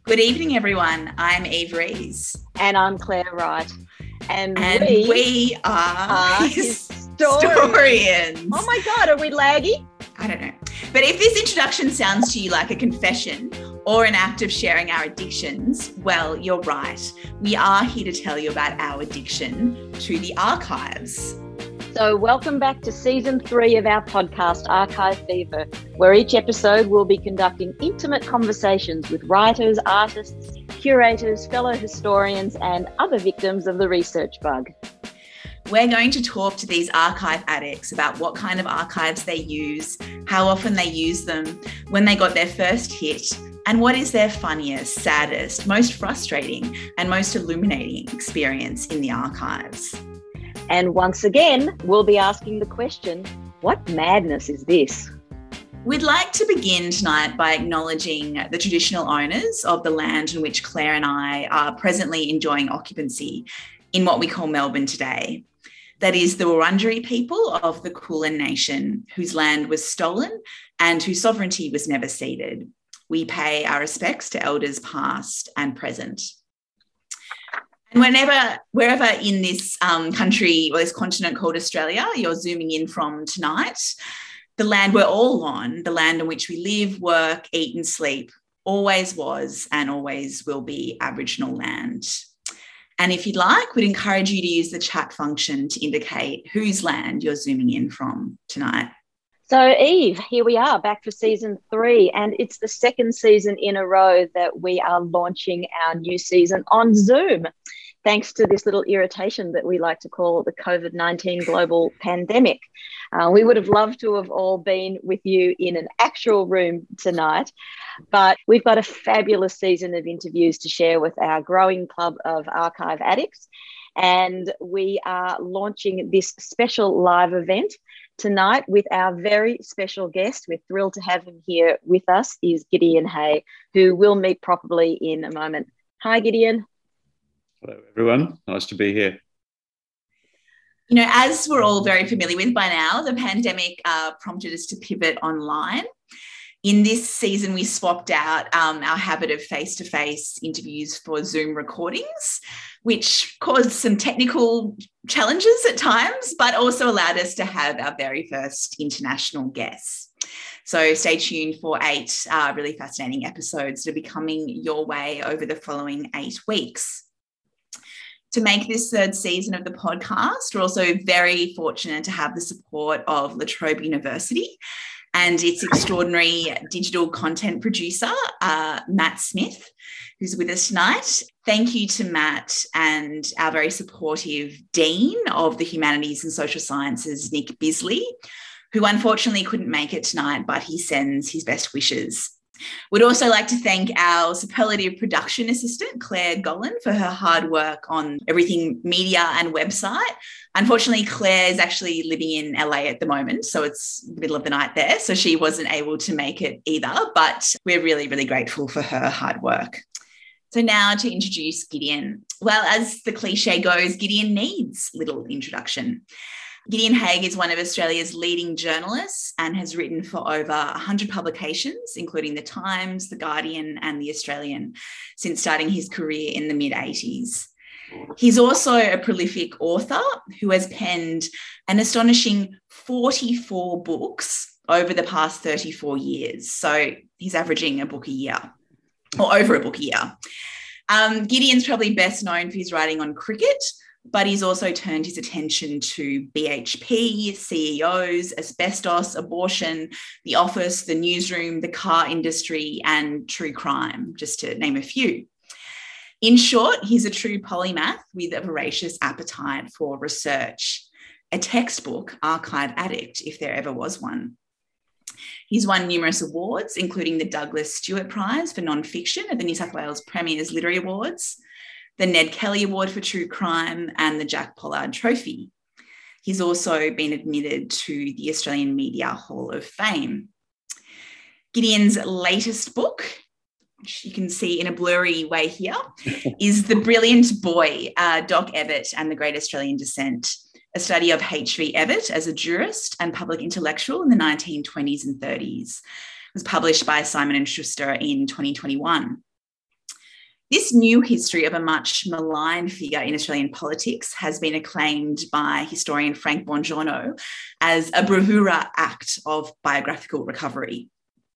Good evening, everyone. I'm Eve Rees. And I'm Claire Wright. And we are historians. Oh my God, are we laggy? I don't know. But if this introduction sounds to you like a confession or an act of sharing our addictions, well, you're right. We are here to tell you about our addiction to the archives. So welcome back to season 3 of our podcast, Archive Fever, where each episode will be conducting intimate conversations with writers, artists, curators, fellow historians, and other victims of the research bug. We're going to talk to these archive addicts about what kind of archives they use, how often they use them, when they got their first hit, and what is their funniest, saddest, most frustrating, and most illuminating experience in the archives. And once again, we'll be asking the question, what madness is this? We'd like to begin tonight by acknowledging the traditional owners of the land in which Claire and I are presently enjoying occupancy in what we call Melbourne today. That is the Wurundjeri people of the Kulin Nation, whose land was stolen and whose sovereignty was never ceded. We pay our respects to elders past and present. And wherever in this country or this continent called Australia you're zooming in from tonight, the land we're all on, the land on which we live, work, eat and sleep, always was and always will be Aboriginal land. And if you'd like, we'd encourage you to use the chat function to indicate whose land you're zooming in from tonight. So Eve, here we are back for season 3, and it's the second season in a row that we are launching our new season on Zoom, thanks to this little irritation that we like to call the COVID-19 global pandemic. We would have loved to have all been with you in an actual room tonight, but we've got a fabulous season of interviews to share with our growing club of archive addicts, and we are launching this special live event tonight with our very special guest. We're thrilled to have him here with us, is Gideon Hay, who we'll meet properly in a moment. Hi, Gideon. Hello, everyone. Nice to be here. You know, as we're all very familiar with by now, the pandemic prompted us to pivot online. In this season, we swapped out our habit of face-to-face interviews for Zoom recordings, which caused some technical challenges at times, but also allowed us to have our very first international guests. So stay tuned for 8 really fascinating episodes that will be coming your way over the following 8 weeks. To make this third season of the podcast, we're also very fortunate to have the support of La Trobe University and its extraordinary digital content producer, Matt Smith, who's with us tonight. Thank you to Matt and our very supportive Dean of the Humanities and Social Sciences, Nick Bisley, who unfortunately couldn't make it tonight, but he sends his best wishes. We'd also like to thank our superlative production assistant, Claire Golan, for her hard work on everything media and website. Unfortunately, Claire is actually living in LA at the moment, so it's the middle of the night there, so she wasn't able to make it either, but we're really, really grateful for her hard work. So now to introduce Gideon. Well, as the cliche goes, Gideon needs little introduction. Gideon Hay is one of Australia's leading journalists and has written for over 100 publications, including The Times, The Guardian and The Australian, since starting his career in the mid-80s. He's also a prolific author who has penned an astonishing 44 books over the past 34 years. So he's averaging a book a year, or over a book a year. Gideon's probably best known for his writing on cricket, but he's also turned his attention to BHP, CEOs, asbestos, abortion, The Office, the newsroom, the car industry, and true crime, just to name a few. In short, he's a true polymath with a voracious appetite for research, a textbook archive addict, if there ever was one. He's won numerous awards, including the Douglas Stewart Prize for Non-Fiction at the New South Wales Premier's Literary Awards, the Ned Kelly Award for True Crime, and the Jack Pollard Trophy. He's also been admitted to the Australian Media Hall of Fame. Gideon's latest book, which you can see in a blurry way here, is The Brilliant Boy, Doc Evatt and the Great Australian Descent, a study of H.V. Evatt as a jurist and public intellectual in the 1920s and 30s. It was published by Simon & Schuster in 2021. This new history of a much maligned figure in Australian politics has been acclaimed by historian Frank Bongiorno as a bravura act of biographical recovery.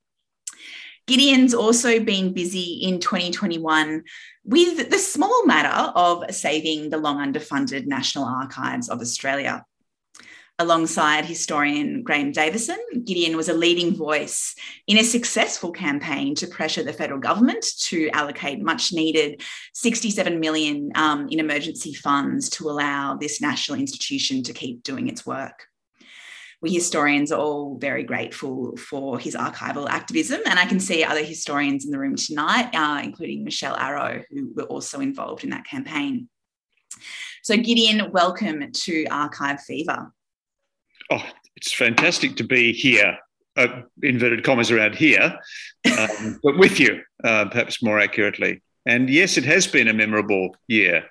Gideon's also been busy in 2021 with the small matter of saving the long underfunded National Archives of Australia. Alongside historian Graham Davison, Gideon was a leading voice in a successful campaign to pressure the federal government to allocate much needed $67 million in emergency funds to allow this national institution to keep doing its work. We historians are all very grateful for his archival activism, and I can see other historians in the room tonight, including Michelle Arrow, who were also involved in that campaign. So Gideon, welcome to Archive Fever. Oh, it's fantastic to be here, inverted commas around here, but with you, perhaps more accurately. And yes, it has been a memorable year.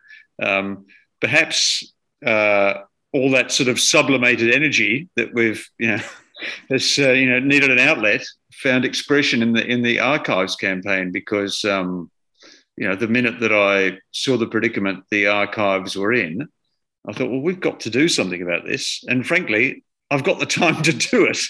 Perhaps all that sort of sublimated energy that we've, has needed an outlet, found expression in the archives campaign, because the minute that I saw the predicament the archives were in, I thought, well, we've got to do something about this. And frankly, I've got the time to do it.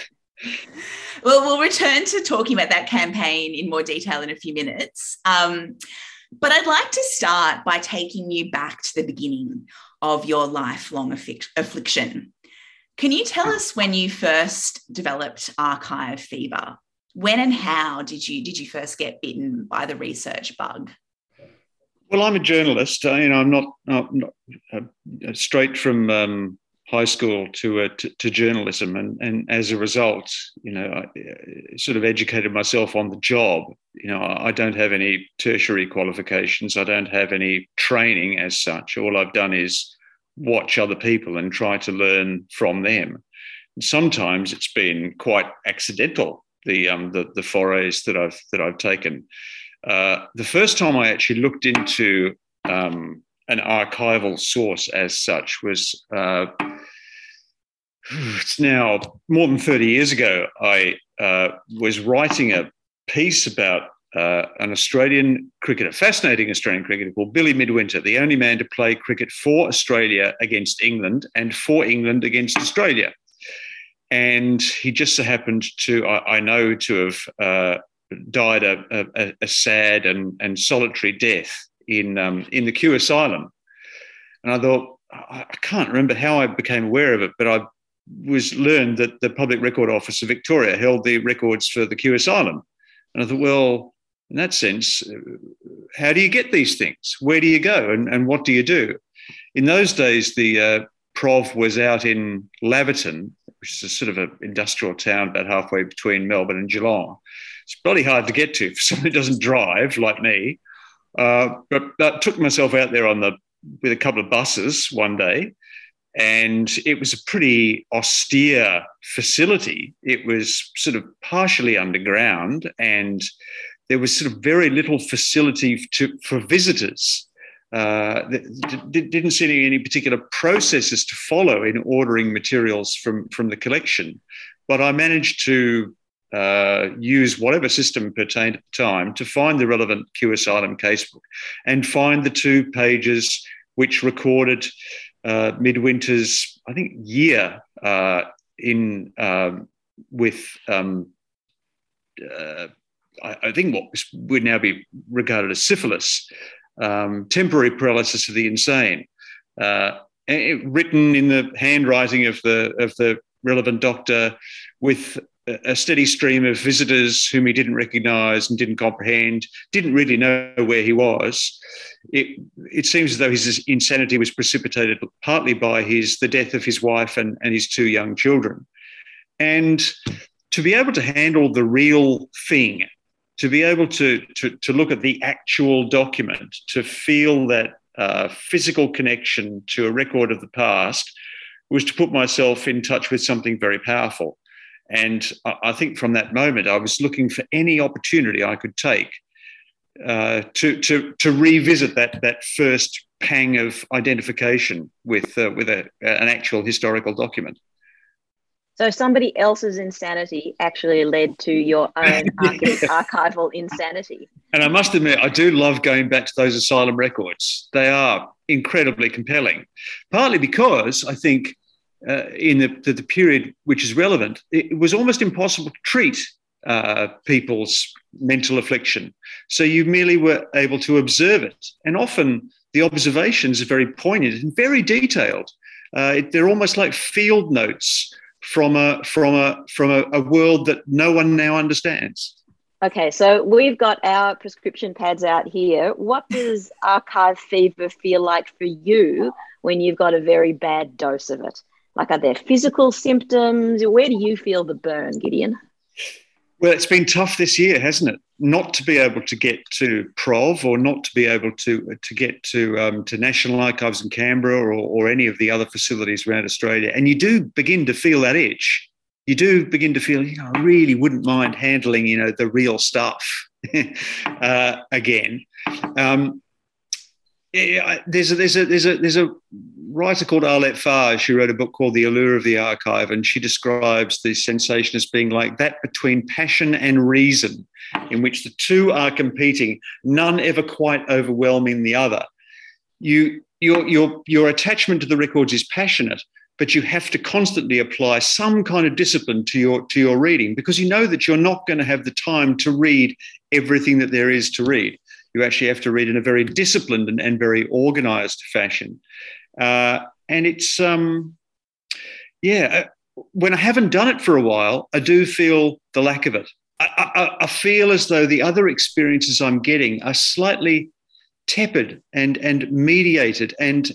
Well, we'll return to talking about that campaign in more detail in a few minutes. But I'd like to start by taking you back to the beginning of your lifelong affliction. Can you tell us when you first developed archive fever? When and how did you first get bitten by the research bug? Well, I'm a journalist. I'm not straight from high school to journalism, and as a result, I sort of educated myself on the job. I don't have any tertiary qualifications. I don't have any training as such. All I've done is watch other people and try to learn from them. And sometimes it's been quite accidental, the forays that I've taken. The first time I actually looked into an archival source as such was it's now more than 30 years ago. I was writing a piece about an Australian cricketer, fascinating Australian cricketer called Billy Midwinter, the only man to play cricket for Australia against England and for England against Australia. And he just so happened to, I know, to have died a sad and solitary death in the Kew Asylum. And I thought, I can't remember how I became aware of it, but I learned that the Public Record Office of Victoria held the records for the Kew Asylum. And I thought, well, in that sense, how do you get these things? Where do you go and what do you do? In those days, the Prov was out in Laverton, which is a sort of an industrial town about halfway between Melbourne and Geelong. It's bloody hard to get to for someone who doesn't drive like me. But I took myself out there with a couple of buses one day, and it was a pretty austere facility. It was sort of partially underground, and there was sort of very little facility for visitors. Didn't see any particular processes to follow in ordering materials from the collection. But I managed to use whatever system pertained at the time to find the relevant Kew Asylum casebook and find the 2 pages which recorded Midwinter's, I think, year with I think what would now be regarded as syphilis, temporary paralysis of the insane, written in the handwriting of the relevant doctor, with a steady stream of visitors whom he didn't recognise and didn't comprehend, didn't really know where he was. It seems as though his insanity was precipitated partly by the death of his wife and his 2 young children. And to be able to handle the real thing, to be able to look at the actual document, to feel that physical connection to a record of the past, was to put myself in touch with something very powerful. And I think from that moment, I was looking for any opportunity I could take to revisit that first pang of identification with an actual historical document. So somebody else's insanity actually led to your own archival insanity. And I must admit, I do love going back to those asylum records. They are incredibly compelling, partly because I think in the period which is relevant, it was almost impossible to treat people's mental affliction. So you merely were able to observe it. And often the observations are very poignant and very detailed. They're almost like field notes from a world that no one now understands. Okay, so we've got our prescription pads out here. What does archive fever feel like for you when you've got a very bad dose of it? Like, are there physical symptoms? Where do you feel the burn, Gideon? Well, it's been tough this year, hasn't it? Not to be able to get to Prov, or not to be able to get to National Archives in Canberra, or any of the other facilities around Australia. And you do begin to feel that itch. You do begin to feel, I really wouldn't mind handling, the real stuff again. There's a writer called Arlette Farge who wrote a book called The Allure of the Archive, and she describes the sensation as being like that between passion and reason, in which the two are competing, none ever quite overwhelming the other. Your attachment to the records is passionate, but you have to constantly apply some kind of discipline to your reading, because you know that you're not going to have the time to read everything that there is to read. You actually have to read in a very disciplined and very organised fashion. And it's, when I haven't done it for a while, I do feel the lack of it. I feel as though the other experiences I'm getting are slightly tepid and mediated and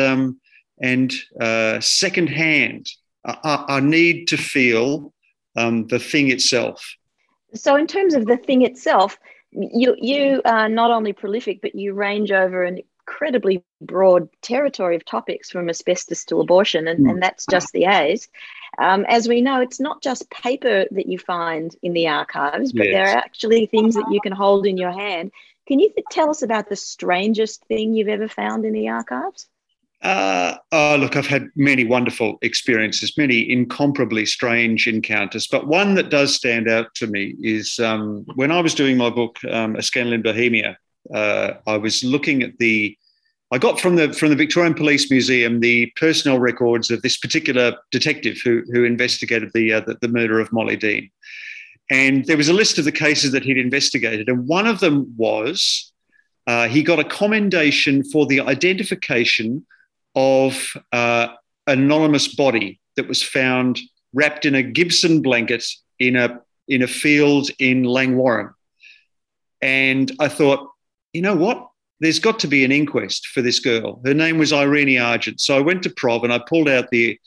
secondhand. I need to feel the thing itself. So in terms of the thing itself, you are not only prolific, but you range over an incredibly broad territory of topics, from asbestos to abortion, and that's just the A's. As we know, it's not just paper that you find in the archives, but there are actually things that you can hold in your hand. Can you tell us about the strangest thing you've ever found in the archives? Look, I've had many wonderful experiences, many incomparably strange encounters, but one that does stand out to me is when I was doing my book, A Scandal in Bohemia. I was looking at I got from the Victorian Police Museum the personnel records of this particular detective who investigated the murder of Molly Dean, and there was a list of the cases that he'd investigated, and one of them was he got a commendation for the identification of an anonymous body that was found wrapped in a Gibson blanket in a field in Langwarrin. And I thought, you know what? There's got to be an inquest for this girl. Her name was Irene Argent. So I went to Prov and I pulled out the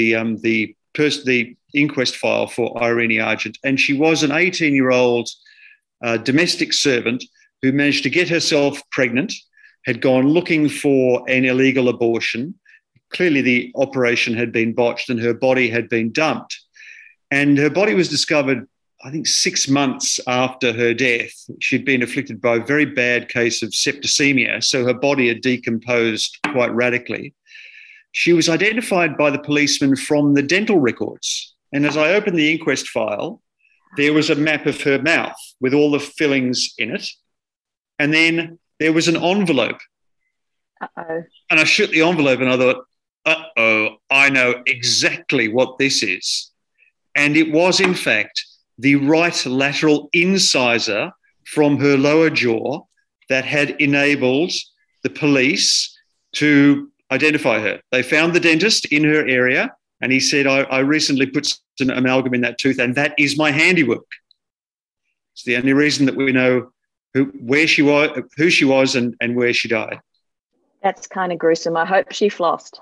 inquest file for Irene Argent, and she was an 18-year-old domestic servant who managed to get herself pregnant, had gone looking for an illegal abortion. Clearly the operation had been botched and her body had been dumped. And her body was discovered, I think, 6 months after her death. She'd been afflicted by a very bad case of septicemia, so her body had decomposed quite radically. She was identified by the policeman from the dental records. And as I opened the inquest file, there was a map of her mouth with all the fillings in it. And then there was an envelope. Uh-oh. And I shook the envelope and I thought, I know exactly what this is. And it was, in fact, the right lateral incisor from her lower jaw that had enabled the police to identify her. They found the dentist in her area, and he said, I recently put an amalgam in that tooth, and that is my handiwork. It's the only reason that we know who she was and where she died. That's kind of gruesome. I hope she flossed.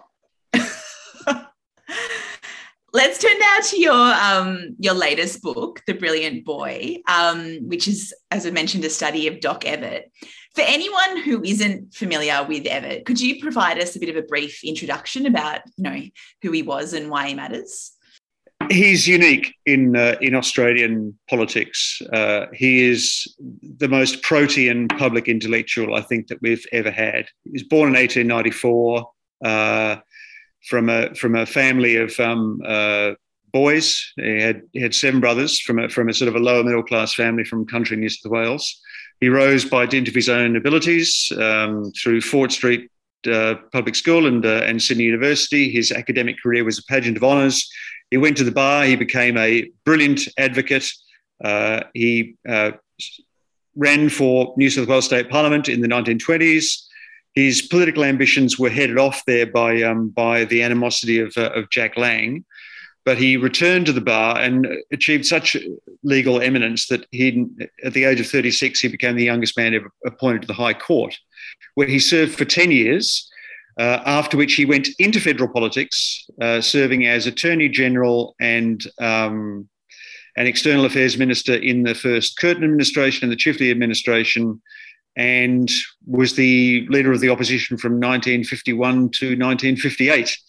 Let's turn now to your latest book, The Brilliant Boy, which is, as I mentioned, a study of Doc Evatt. For anyone who isn't familiar with Evatt, could you provide us a bit of a brief introduction about, who he was and why he matters? He's unique in Australian politics. He is the most protean public intellectual I think that we've ever had. He was born in 1894 from a family of boys. He had 7 brothers from a sort of a lower middle class family from country New South Wales. He rose by dint of his own abilities through Fort Street Public School and Sydney University. His academic career was a pageant of honours. He went to the bar. He became a brilliant advocate. He ran for New South Wales State Parliament in the 1920s. His political ambitions were headed off there by the animosity of Jack Lang, but he returned to the bar and achieved such legal eminence that at the age of 36, he became the youngest man ever appointed to the High Court, where he served for 10 years, after which he went into federal politics, serving as Attorney General and an External Affairs Minister in the first Curtin administration and the Chifley administration, and was the leader of the opposition from 1951 to 1958.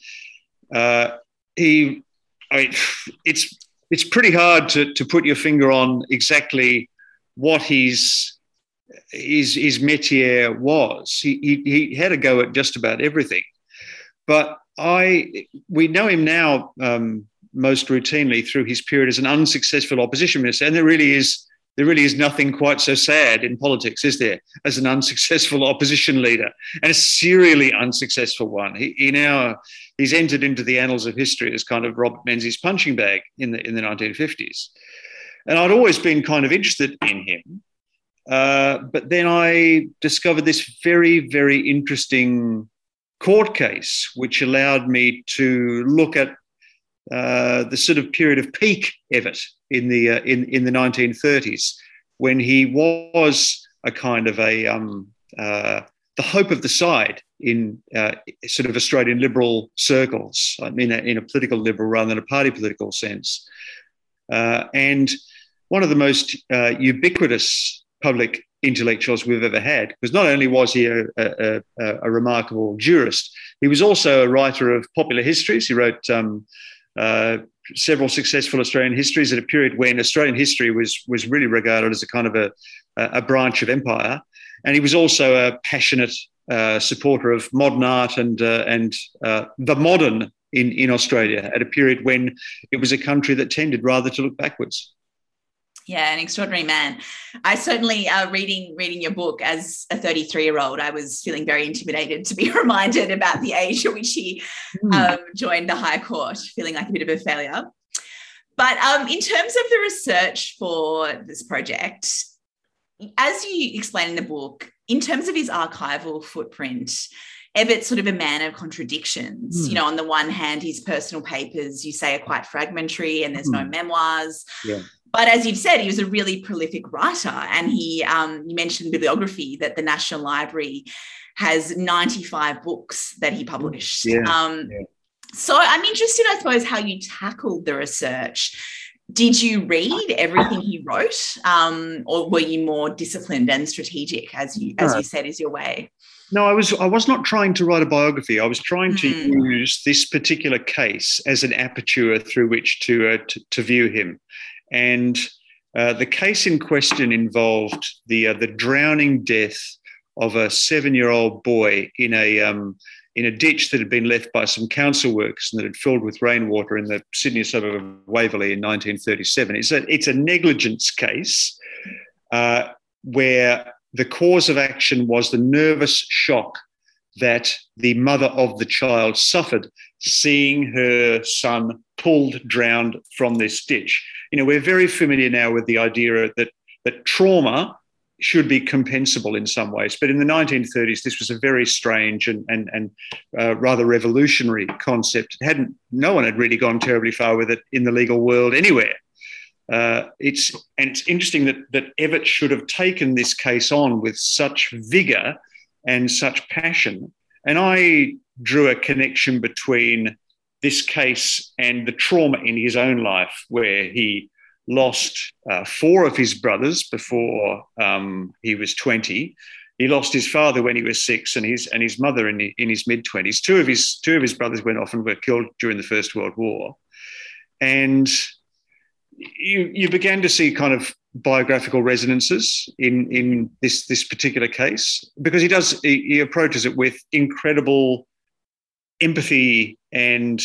It's pretty hard to put your finger on exactly what his métier was. He had a go at just about everything, but we know him now most routinely through his period as an unsuccessful opposition minister, and there really is nothing quite so sad in politics, is there, as an unsuccessful opposition leader, and a serially unsuccessful one. He's entered into the annals of history as kind of Robert Menzies' punching bag in the 1950s. And I'd always been kind of interested in him. But then I discovered this very, very interesting court case, which allowed me to look at the sort of period of peak Evatt in the 1930s, when he was a kind of the hope of the side in sort of Australian liberal circles. I mean, in a political liberal rather than a party political sense, and one of the most ubiquitous public intellectuals we've ever had, because not only was he a remarkable jurist, he was also a writer of popular histories. He wrote several successful Australian histories at a period when Australian history was really regarded as a kind of a branch of empire. And he was also a passionate supporter of modern art and the modern in Australia at a period when it was a country that tended rather to look backwards. Yeah, an extraordinary man. I certainly, reading your book as a 33-year-old, I was feeling very intimidated to be reminded about the age at which he joined the High Court, feeling like a bit of a failure. But in terms of the research for this project, as you explain in the book, in terms of his archival footprint, Evatt's sort of a man of contradictions. You know, on the one hand, his personal papers, you say, are quite fragmentary and there's no memoirs. Yeah. But as you've said, he was a really prolific writer, and he, you mentioned bibliography, that the National Library has 95 books that he published. So I'm interested, I suppose, how you tackled the research. Did you read everything he wrote, or were you more disciplined and strategic, as you said is your way? No, I was not trying to write a biography. I was trying to use this particular case as an aperture through which to view him. And the case in question involved the drowning death of a 7-year-old boy in a ditch that had been left by some council workers and that had filled with rainwater in the Sydney suburb of Waverley in 1937. It's a negligence case where the cause of action was the nervous shock that the mother of the child suffered seeing her son pulled, drowned from this ditch. You know, we're very familiar now with the idea that trauma should be compensable in some ways. But in the 1930s, this was a very strange and rather revolutionary concept. No one had really gone terribly far with it in the legal world anywhere. It's interesting that Evatt should have taken this case on with such vigour and such passion. And I drew a connection between this case and the trauma in his own life, where he lost 4 of his brothers before he was 20. He lost his father when he was 6, and his mother in his mid-20s. Two of his brothers went off and were killed during the First World War. And you began to see kind of biographical resonances in this particular case, because he approaches it with incredible empathy and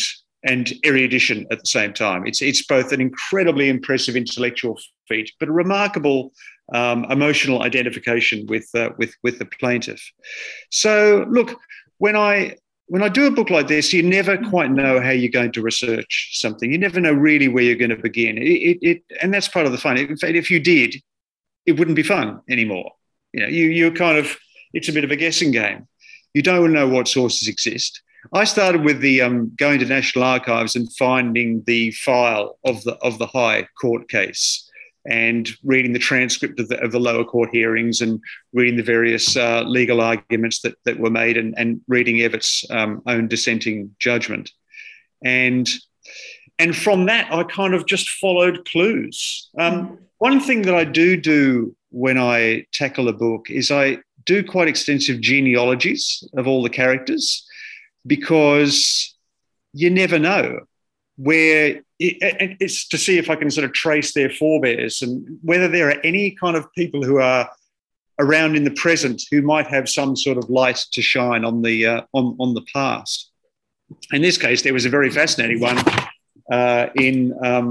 and erudition at the same time. It's both an incredibly impressive intellectual feat, but a remarkable emotional identification with the plaintiff. So, look, when I do a book like this, you never quite know how you're going to research something. You never know really where you're going to begin. And that's part of the fun. In fact, if you did, it wouldn't be fun anymore. You're kind of, it's a bit of a guessing game. You don't know what sources exist. I started with the going to National Archives and finding the file of the High Court case and reading the transcript of the lower court hearings and reading the various legal arguments that were made and reading Evatt's own dissenting judgment. And from that, I kind of just followed clues. One thing that I do when I tackle a book is I do quite extensive genealogies of all the characters, because you never know where it's to see if I can sort of trace their forebears and whether there are any kind of people who are around in the present who might have some sort of light to shine on the past. In this case, there was a very fascinating one in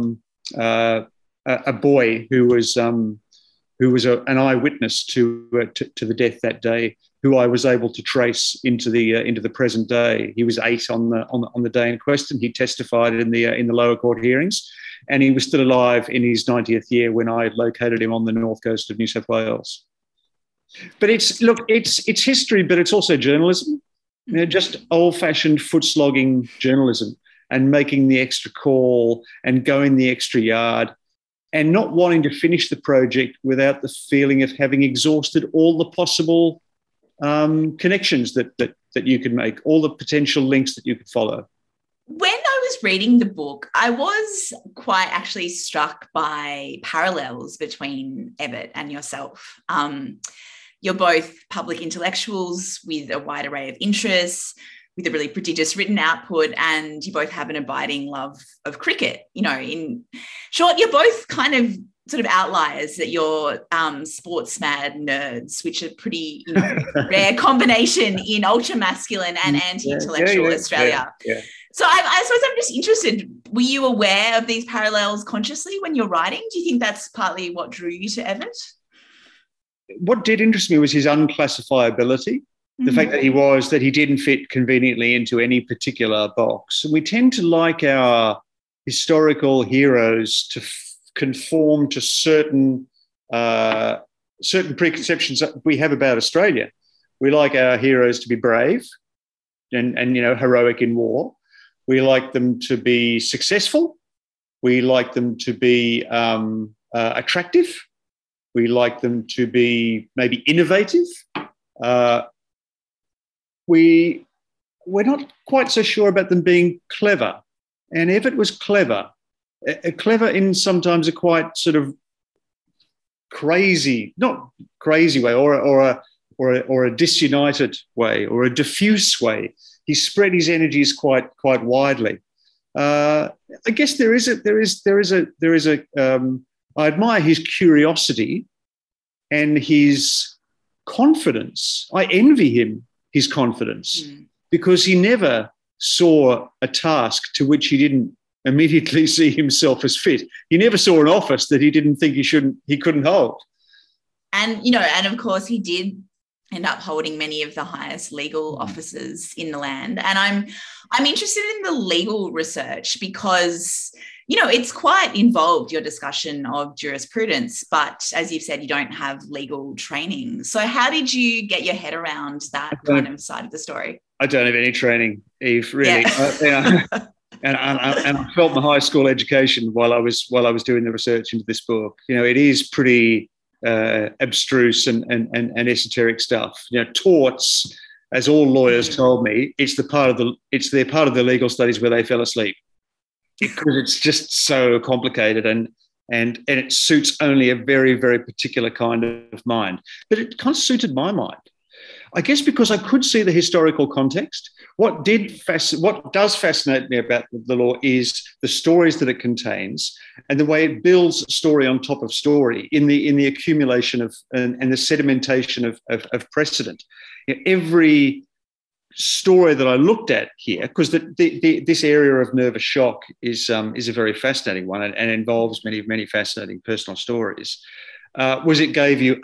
a boy who was an eyewitness to the death that day, who I was able to trace into the present day. He was 8 on the day in question. He testified in the lower court hearings, and he was still alive in his 90th year when I located him on the north coast of New South Wales. But it's history, but it's also journalism. Just old-fashioned foot-slogging journalism, and making the extra call and going the extra yard, and not wanting to finish the project without the feeling of having exhausted all the possible connections that you could make, all the potential links that you could follow. When I was reading the book, I was quite actually struck by parallels between Evatt and yourself. You're both public intellectuals with a wide array of interests, with a really prodigious written output, and you both have an abiding love of cricket. In short, you're both kind of sort of outliers, that you're sports mad nerds, which are pretty rare combination in ultra masculine and anti-intellectual Australia. Yeah. So I suppose I'm just interested, were you aware of these parallels consciously when you're writing? Do you think that's partly what drew you to Evatt? What did interest me was his unclassifiability. The fact that he didn't fit conveniently into any particular box. And we tend to like our historical heroes to conform to certain preconceptions that we have about Australia. We like our heroes to be brave and heroic in war. We like them to be successful. We like them to be attractive. We like them to be maybe innovative. We're not quite so sure about them being clever. And Evatt was clever in sometimes a quite sort of not crazy way, or a disunited way, or a diffuse way. He spread his energies quite widely. I guess I admire his curiosity and his confidence. I envy him his confidence, because he never saw a task to which he didn't immediately see himself as fit. He never saw an office that he didn't think he couldn't hold. And, and of course he did end up holding many of the highest legal offices in the land. And I'm interested in the legal research because, it's quite involved, your discussion of jurisprudence, but as you've said, you don't have legal training. So how did you get your head around that kind of side of the story? I don't have any training, Eve, really. Yeah. And I felt my high school education while I was doing the research into this book. It is pretty abstruse and esoteric stuff. Torts, as all lawyers told me, it's their part of the legal studies where they fell asleep, because it's just so complicated and it suits only a very, very particular kind of mind. But it kind of suited my mind, I guess, because I could see the historical context. What does fascinate me about the law is the stories that it contains and the way it builds story on top of story in the accumulation of and the sedimentation of precedent. Every story that I looked at here, because this area of nervous shock is a very fascinating one and involves many fascinating personal stories, was it gave you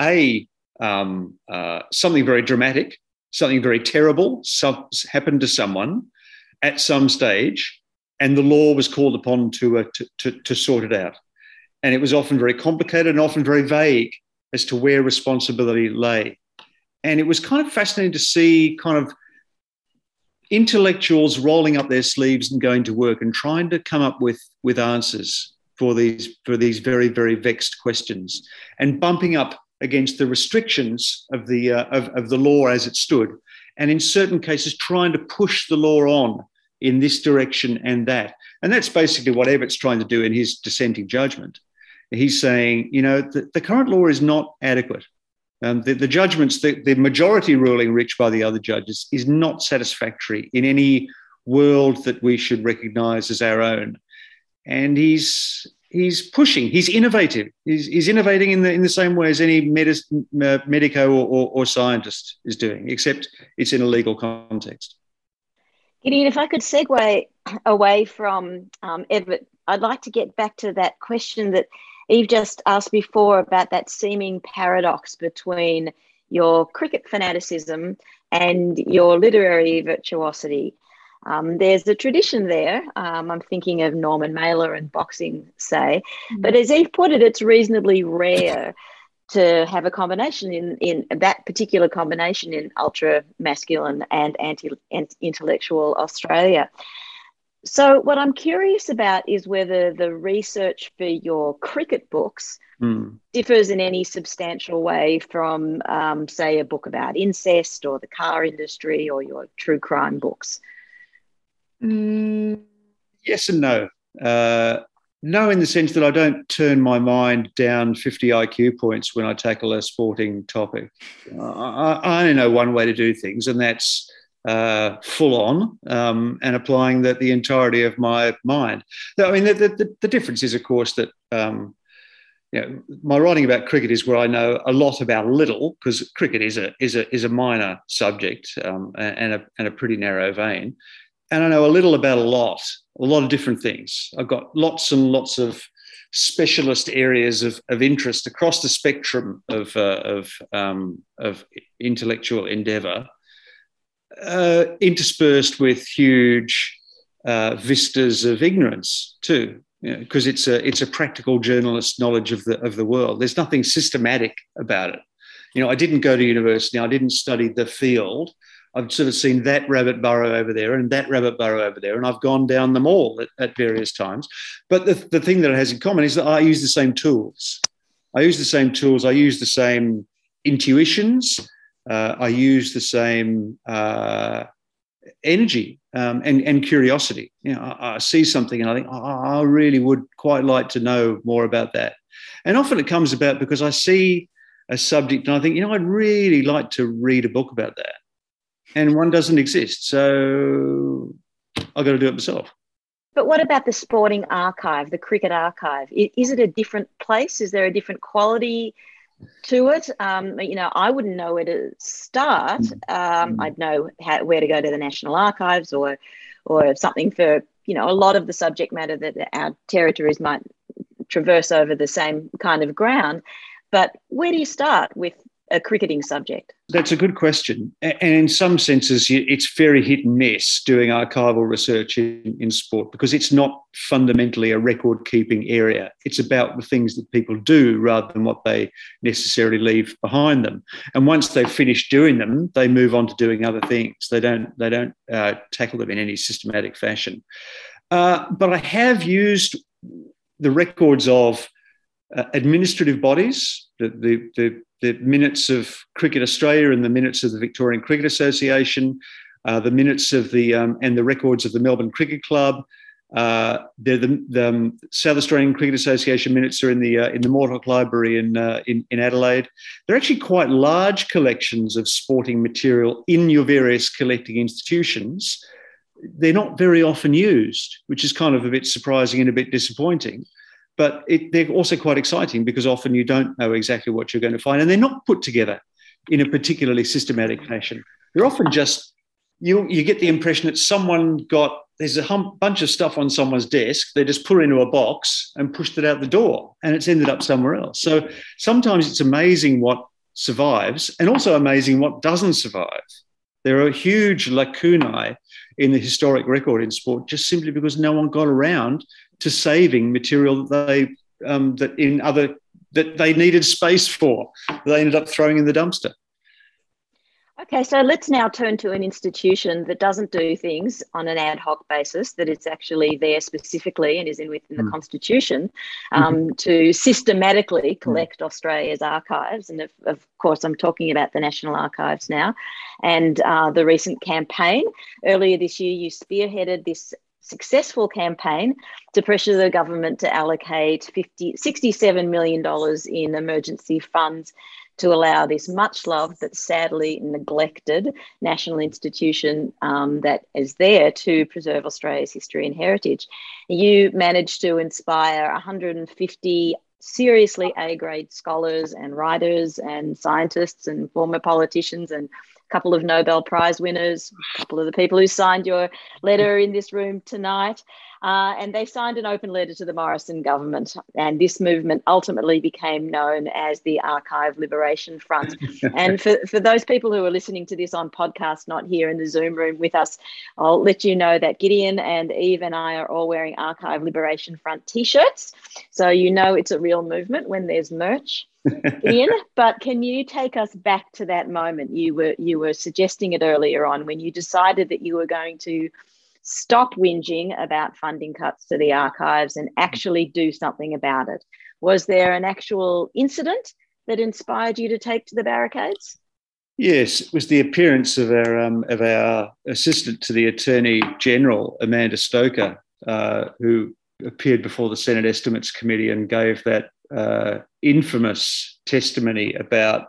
something very dramatic, something very terrible happened to someone at some stage, and the law was called upon to sort it out. And it was often very complicated and often very vague as to where responsibility lay. And it was kind of fascinating to see kind of intellectuals rolling up their sleeves and going to work and trying to come up with answers for these very, very vexed questions, and bumping up against the restrictions of the law as it stood, and in certain cases trying to push the law on in this direction and that. And that's basically what Evatt's trying to do in his dissenting judgment. He's saying, the current law is not adequate. The judgments, the majority ruling reached by the other judges is not satisfactory in any world that we should recognise as our own. And he's pushing, he's innovative. He's innovating in the same way as any medico or scientist is doing, except it's in a legal context. Gideon, if I could segue away from Evatt, I'd like to get back to that question that Eve just asked before about that seeming paradox between your cricket fanaticism and your literary virtuosity. There's a tradition there. I'm thinking of Norman Mailer and boxing, say. But as Eve put it, it's reasonably rare to have a combination in that particular combination in ultra masculine and anti-intellectual Australia. So what I'm curious about is whether the research for your cricket books differs in any substantial way from, say, a book about incest or the car industry or your true crime books. Yes and no. No, in the sense that I don't turn my mind down 50 IQ points when I tackle a sporting topic. I only know one way to do things, and that's full on and applying the entirety of my mind. I mean, the difference is, of course, that my writing about cricket is where I know a lot about little, because cricket is a minor subject and a pretty narrow vein. And I know a little about a lot of different things. I've got lots and lots of specialist areas of interest across the spectrum of intellectual endeavour, interspersed with huge vistas of ignorance too, because it's a practical journalist knowledge of the world. There's nothing systematic about it. I didn't go to university. I didn't study the field. I've sort of seen that rabbit burrow over there and that rabbit burrow over there, and I've gone down them all at various times. But the thing that it has in common is that I use the same tools. I use the same intuitions. I use the same energy and curiosity. I see something and I think, I really would quite like to know more about that. And often it comes about because I see a subject and I think, I'd really like to read a book about that. And one doesn't exist. So I've got to do it myself. But what about the sporting archive, the cricket archive? Is it a different place? Is there a different quality to it? I wouldn't know where to start. I'd know where to go to the National Archives or something for, a lot of the subject matter that our territories might traverse over the same kind of ground. But where do you start with a cricketing subject? That's a good question. And in some senses, it's very hit and miss doing archival research in sport, because it's not fundamentally a record-keeping area. It's about the things that people do rather than what they necessarily leave behind them. And once they've finished doing them, they move on to doing other things. They don't tackle them in any systematic fashion. But I have used the records of administrative bodies, the minutes of Cricket Australia and the minutes of the Victorian Cricket Association, the minutes of and the records of the Melbourne Cricket Club. The South Australian Cricket Association minutes are in the Moorcock Library in Adelaide. They're actually quite large collections of sporting material in your various collecting institutions. They're not very often used, which is kind of a bit surprising and a bit disappointing. But they're also quite exciting because often you don't know exactly what you're going to find, and they're not put together in a particularly systematic fashion. They're often just you get the impression that there's a bunch of stuff on someone's desk. They just put it into a box and pushed it out the door, and it's ended up somewhere else. So sometimes it's amazing what survives and also amazing what doesn't survive. There are huge lacunae in the historic record in sport just simply because no one got around to saving material that they needed space for. They ended up throwing in the dumpster. Okay, so let's now turn to an institution that doesn't do things on an ad hoc basis, that it's actually there specifically and is within the Constitution to systematically collect Australia's archives. And of course, I'm talking about the National Archives now. And the recent campaign, earlier this year, you spearheaded this successful campaign to pressure the government to allocate $67 million in emergency funds to allow this much loved but sadly neglected national institution that is there to preserve Australia's history and heritage. You managed to inspire 150 seriously A-grade scholars and writers and scientists and former politicians and a couple of Nobel Prize winners, a couple of the people who signed your letter in this room tonight. And they signed an open letter to the Morrison government. And this movement ultimately became known as the Archive Liberation Front. And for those people who are listening to this on podcast, not here in the Zoom room with us, I'll let you know that Gideon and Eve and I are all wearing Archive Liberation Front t-shirts. So you know it's a real movement when there's merch. Gideon, but can you take us back to that moment? You were suggesting it earlier on when you decided that you were going to stop whinging about funding cuts to the archives and actually do something about it. Was there an actual incident that inspired you to take to the barricades? Yes, it was the appearance of our assistant to the Attorney General, Amanda Stoker, who appeared before the Senate Estimates Committee and gave that infamous testimony about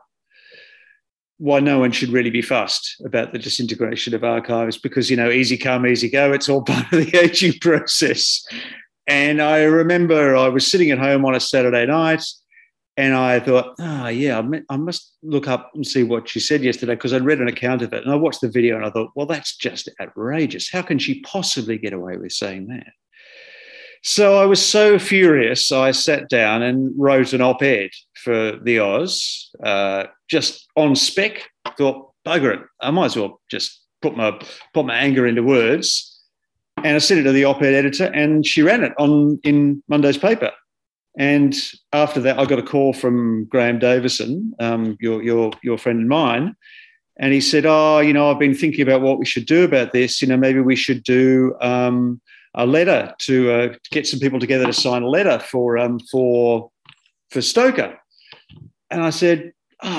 why no one should really be fussed about the disintegration of archives because, easy come, easy go. It's all part of the aging process. And I remember I was sitting at home on a Saturday night and I thought, I must look up and see what she said yesterday because I'd read an account of it. And I watched the video and I thought, well, that's just outrageous. How can she possibly get away with saying that? So I was so furious, I sat down and wrote an op-ed for the Oz, just on spec. Thought, bugger it, I might as well just put my anger into words. And I sent it to the op-ed editor, and she ran it in Monday's paper. And after that, I got a call from Graham Davison, your friend and mine, and he said, I've been thinking about what we should do about this. Maybe we should do a letter to get some people together to sign a letter for Stoker. And I said,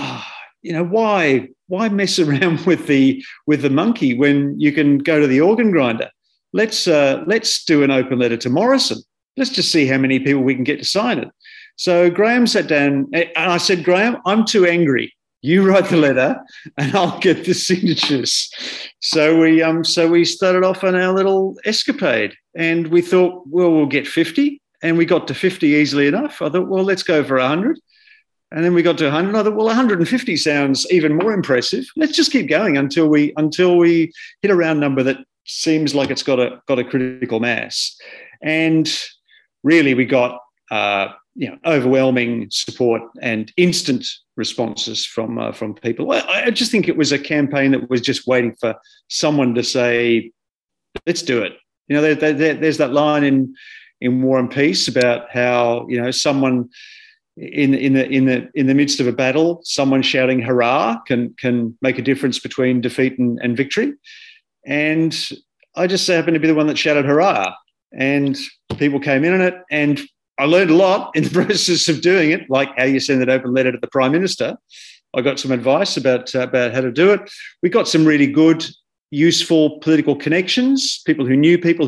why mess around with the monkey when you can go to the organ grinder? Let's do an open letter to Morrison. Let's just see how many people we can get to sign it. So Graham sat down and I said, Graham, I'm too angry. You write the letter and I'll get the signatures. So we started off on our little escapade and we thought, well, we'll get 50. And we got to 50 easily enough. I thought, well, let's go for 100. And then we got to 100. I thought, well, 150 sounds even more impressive. Let's just keep going until we hit a round number that seems like it's got a critical mass. And really we got overwhelming support and instant responses from people. I just think it was a campaign that was just waiting for someone to say, let's do it. There's that line in War and Peace about how, someone in the midst of a battle, someone shouting hurrah can make a difference between defeat and victory. And I just happened to be the one that shouted hurrah, and people came in on it. And I learned a lot in the process of doing it, like how you send an open letter to the Prime Minister. I got some advice about how to do it. We got some really good, useful political connections, people who knew people,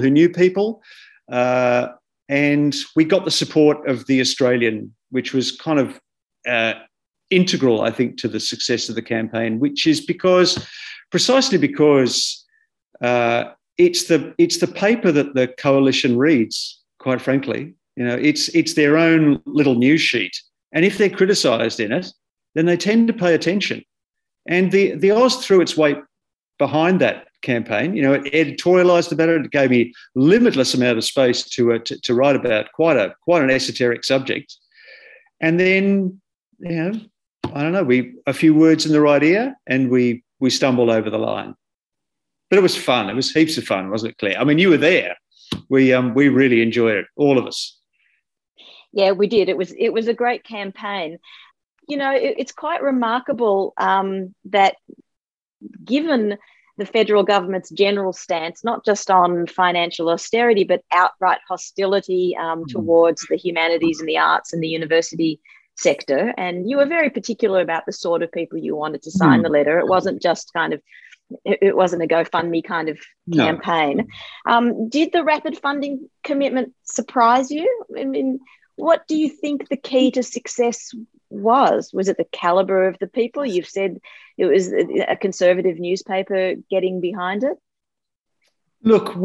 and we got the support of the Australian, which was kind of integral, I think, to the success of the campaign, which is precisely because it's the paper that the coalition reads, quite frankly. It's their own little news sheet. And if they're criticised in it, then they tend to pay attention. And the Oz threw its weight behind that campaign. You know, it editorialised about it. It gave me limitless amount of space to write about quite an esoteric subject. And then, you know, I don't know, a few words in the right ear, and we stumbled over the line. But it was fun. It was heaps of fun, wasn't it, Claire? I mean, you were there. We really enjoyed it, all of us. Yeah, we did. It was a great campaign. You know, it's quite remarkable that given the federal government's general stance, not just on financial austerity, but outright hostility towards the humanities and the arts and the university sector. And you were very particular about the sort of people you wanted to sign the letter. It wasn't just it wasn't a GoFundMe kind of campaign. No. Did the rapid funding commitment surprise you? I mean, what do you think the key to success was? Was it the caliber of the people? You've said it was a conservative newspaper getting behind it. Look,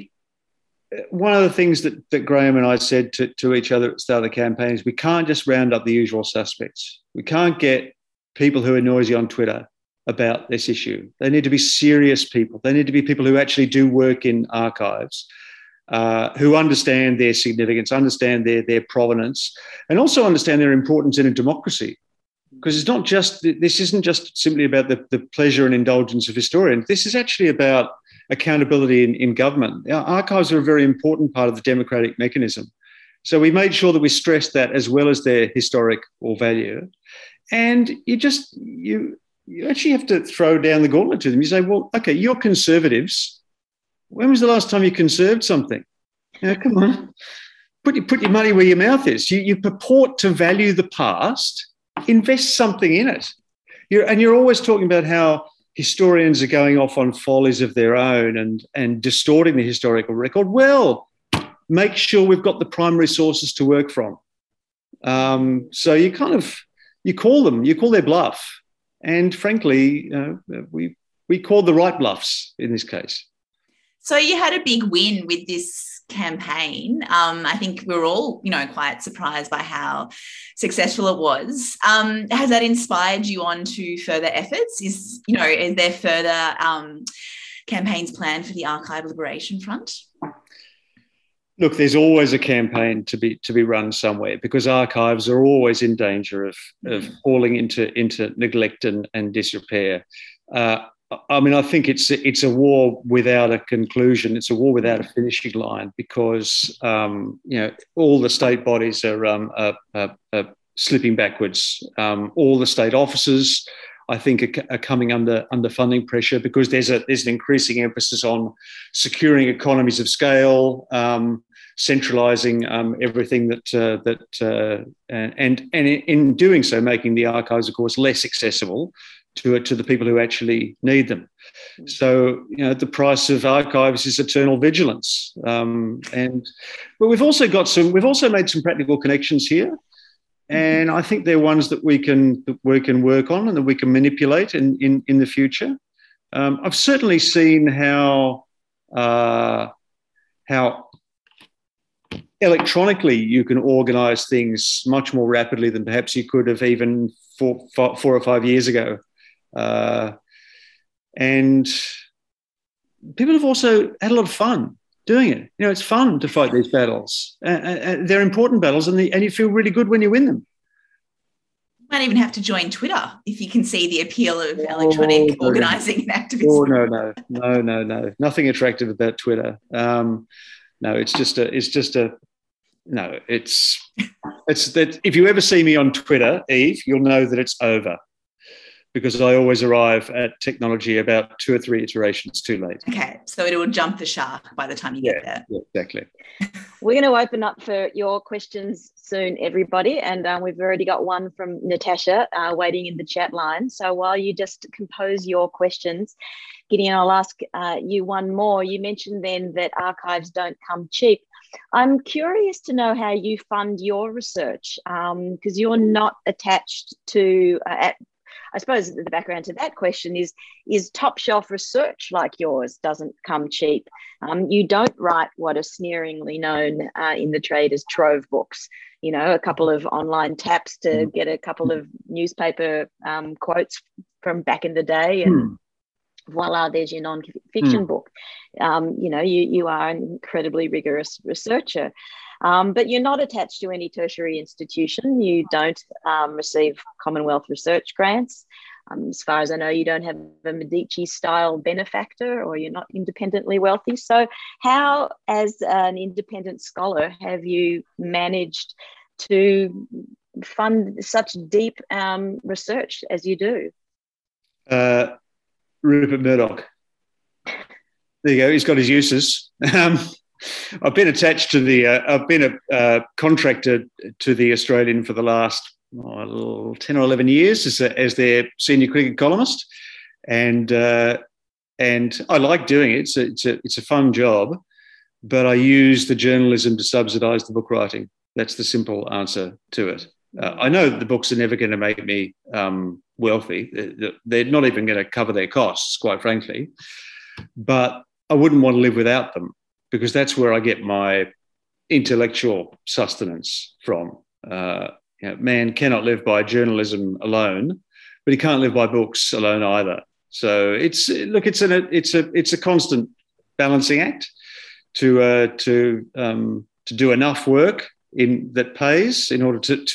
one of the things that Graham and I said to each other at the start of the campaign is we can't just round up the usual suspects. We can't get people who are noisy on Twitter about this issue. They need to be serious people. They need to be people who actually do work in archives, who understand their significance, understand their provenance, and also understand their importance in a democracy. Because this isn't just simply about the pleasure and indulgence of historians. This is actually about accountability in government. Our archives are a very important part of the democratic mechanism. So we made sure that we stressed that as well as their historic or value. And you actually have to throw down the gauntlet to them. You say, well, okay, you're conservatives. When was the last time you conserved something? Come on. Put your money where your mouth is. You purport to value the past, invest something in it. You're always talking about how historians are going off on follies of their own and distorting the historical record. Well, make sure we've got the primary sources to work from. So you call their bluff. And frankly, we called the right bluffs in this case. So you had a big win with this campaign. I think we were all, quite surprised by how successful it was. Has that inspired you on to further efforts? Is there further campaigns planned for the Archive Liberation Front? Look, there's always a campaign to be run somewhere because archives are always in danger of falling into neglect and disrepair. I think it's a war without a conclusion. It's a war without a finishing line because all the state bodies are slipping backwards. All the state offices, I think, are coming under funding pressure because there's an increasing emphasis on securing economies of scale, centralising everything and in doing so, making the archives, of course, less accessible to the people who actually need them. So, the price of archives is eternal vigilance. But we've also made some practical connections here. And I think they're ones that we can work on and that we can manipulate in the future. I've certainly seen how electronically you can organise things much more rapidly than perhaps you could have even 4 or 5 years ago. And people have also had a lot of fun doing it. It's fun to fight these battles. They're important battles, and you feel really good when you win them. You might even have to join Twitter if you can see the appeal of electronic organising and activism. Oh, no. Nothing attractive about Twitter. It's that if you ever see me on Twitter, Eve, you'll know that it's over. Because I always arrive at technology about 2 or 3 iterations too late. Okay, so it will jump the shark by the time you get there. Yeah, exactly. We're going to open up for your questions soon, everybody. And we've already got one from Natasha waiting in the chat line. So while you just compose your questions, Gideon, I'll ask you one more. You mentioned then that archives don't come cheap. I'm curious to know how you fund your research because you're not attached to... I suppose the background to that question is top shelf research like yours doesn't come cheap. You don't write what are sneeringly known in the trade as trove books, a couple of online taps to get a couple of newspaper quotes from back in the day and voila, there's your non-fiction book. You are an incredibly rigorous researcher, but you're not attached to any tertiary institution. You don't receive Commonwealth research grants. As far as I know, you don't have a Medici-style benefactor, or you're not independently wealthy. So how, as an independent scholar, have you managed to fund such deep research as you do? Rupert Murdoch. There you go. He's got his uses. I've been attached to the. I've been a contractor to the Australian for the last 10 or 11 years as their senior cricket columnist, and I like doing it. It's a fun job, but I use the journalism to subsidise the book writing. That's the simple answer to it. I know that the books are never going to make me wealthy. They're not even going to cover their costs, quite frankly. But I wouldn't want to live without them, because that's where I get my intellectual sustenance from. Man cannot live by journalism alone, but he can't live by books alone either. So it's a constant balancing act to do enough work that pays in order to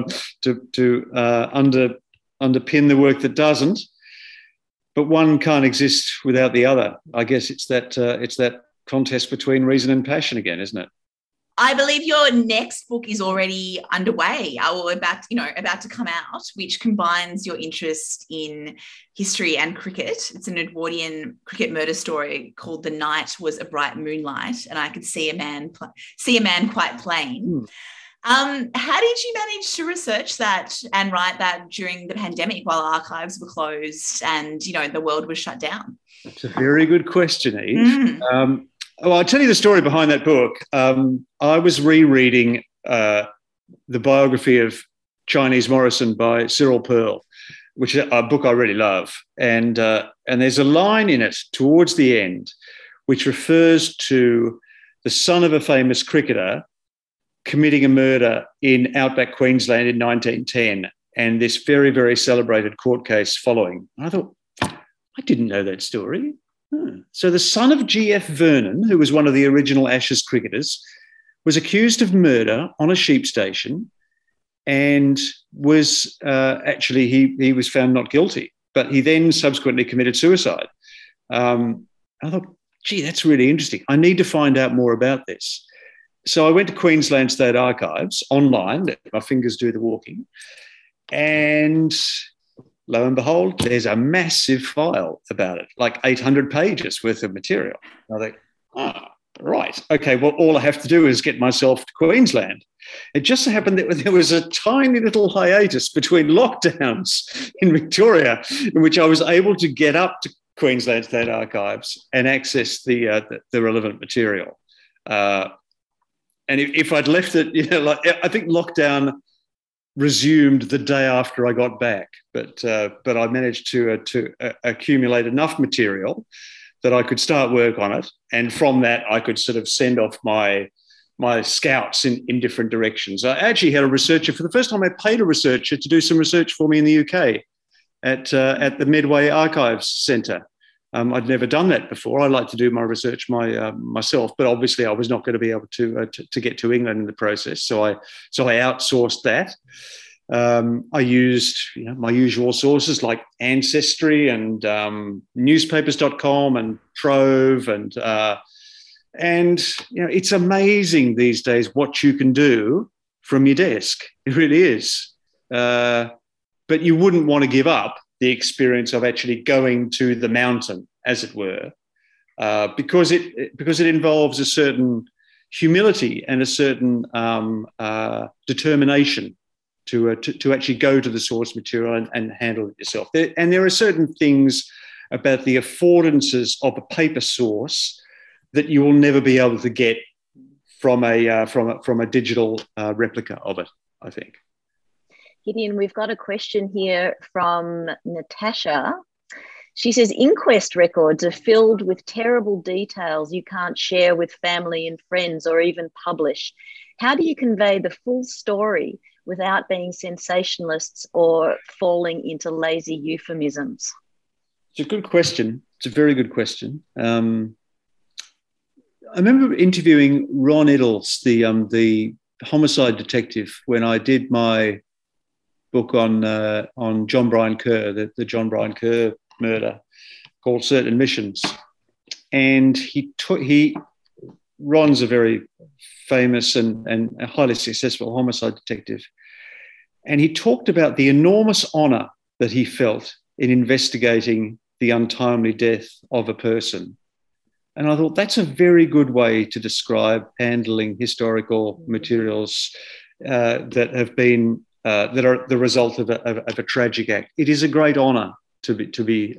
underpin the work that doesn't. But one can't exist without the other. I guess it's that contest between reason and passion again, isn't it? I believe your next book is already underway or about to come out, which combines your interest in history and cricket. It's an Edwardian cricket murder story called "The Night Was a Bright Moonlight," and I could see a man quite plain. How did you manage to research that and write that during the pandemic while archives were closed and the world was shut down? That's a very good question, Eve. Well, I'll tell you the story behind that book. I was rereading the biography of Chinese Morrison by Cyril Pearl, which is a book I really love. And there's a line in it towards the end which refers to the son of a famous cricketer committing a murder in outback Queensland in 1910, and this very, very celebrated court case following. And I thought, I didn't know that story. So the son of G.F. Vernon, who was one of the original Ashes cricketers, was accused of murder on a sheep station, and was he was found not guilty, but he then subsequently committed suicide. I thought, gee, that's really interesting. I need to find out more about this. So I went to Queensland State Archives online, let my fingers do the walking, and lo and behold, there's a massive file about it, like 800 pages worth of material. And I think, right, okay, well, all I have to do is get myself to Queensland. It just so happened that there was a tiny little hiatus between lockdowns in Victoria in which I was able to get up to Queensland State Archives and access the relevant material. And if I'd left it, I think lockdown resumed the day after I got back, but I managed to accumulate enough material that I could start work on it, and from that I could sort of send off my scouts in different directions. I actually had a researcher for the first time. I paid a researcher to do some research for me in the UK at the Medway Archives Centre. I'd never done that before. I like to do my research myself, but obviously I was not going to be able to get to England in the process. So I outsourced that. I used my usual sources like Ancestry and newspapers.com and Trove, and it's amazing these days what you can do from your desk. It really is. But you wouldn't want to give up the experience of actually going to the mountain, as it were, because it involves a certain humility and a certain determination to actually go to the source material and handle it yourself. There are certain things about the affordances of a paper source that you will never be able to get from a digital replica of it, I think. Gideon, we've got a question here from Natasha. She says, inquest records are filled with terrible details you can't share with family and friends or even publish. How do you convey the full story without being sensationalists or falling into lazy euphemisms? It's a good question. It's a very good question. I remember interviewing Ron Iddles, the homicide detective, when I did my book on John Brian Kerr, the John Brian Kerr murder, called Certain Missions. And Ron's a very famous and a highly successful homicide detective. And he talked about the enormous honour that he felt in investigating the untimely death of a person. And I thought that's a very good way to describe handling historical materials that have been that are the result of a tragic act. It is a great honour to be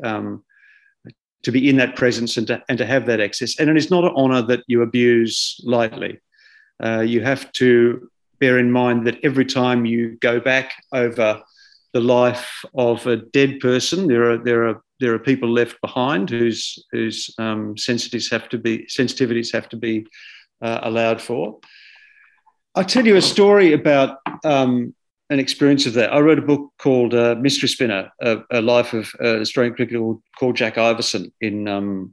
in that presence and to have that access. And it is not an honour that you abuse lightly. You have to bear in mind that every time you go back over the life of a dead person, there are people left behind whose sensitivities have to be allowed for. I'll tell you a story about an experience of that. I wrote a book called Mystery Spinner, a life of an Australian cricketer called Jack Iverson in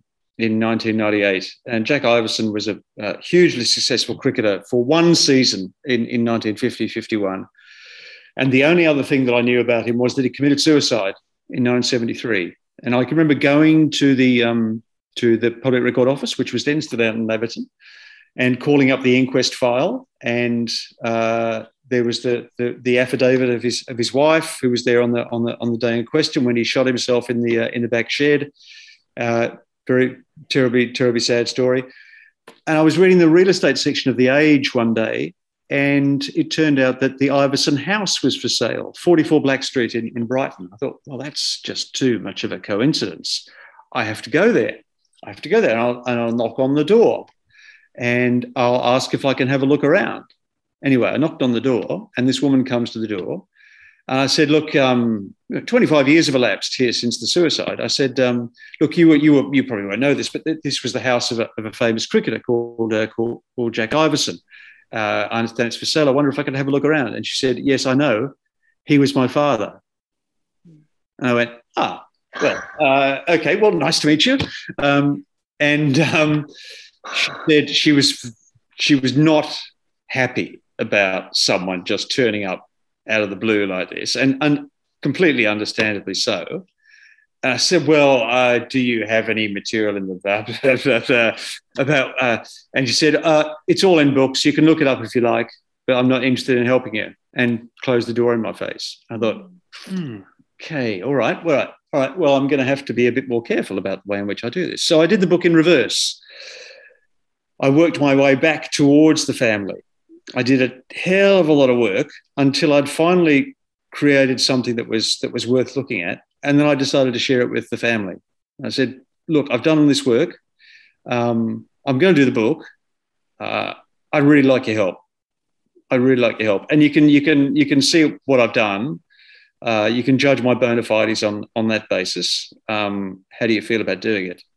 1998. And Jack Iverson was a hugely successful cricketer for one season in 1950-51. And the only other thing that I knew about him was that he committed suicide in 1973. And I can remember going to the Public Record Office, which was then still out in Laverton, and calling up the inquest file. And there was the affidavit of his wife, who was there on the day in question when he shot himself in the back shed. Very terribly sad story. And I was reading the real estate section of The Age one day, and it turned out that the Iverson house was for sale, 44 Black Street in Brighton. I thought, well, that's just too much of a coincidence. I have to go there. And I'll knock on the door, and I'll ask if I can have a look around. Anyway, I knocked on the door, and this woman comes to the door. And I said, look, 25 years have elapsed here since the suicide. I said, look, you probably won't know this, but this was the house of a famous cricketer called Jack Iverson. I understand it's for sale. I wonder if I could have a look around. And she said, yes, I know. He was my father. And I went, okay, well, nice to meet you. She said she was not happy about someone just turning up out of the blue like this, and completely understandably so. And I said, well, do you have any material in the about and she said, it's all in books. You can look it up if you like, but I'm not interested in helping you, and closed the door in my face. I thought, okay, all right. Well, I'm going to have to be a bit more careful about the way in which I do this. So I did the book in reverse. I worked my way back towards the family. I did a hell of a lot of work until I'd finally created something that was worth looking at. And then I decided to share it with the family. I said, look, I've done this work. I'm going to do the book. I'd really like your help. And you can see what I've done. You can judge my bona fides on that basis. How do you feel about doing it?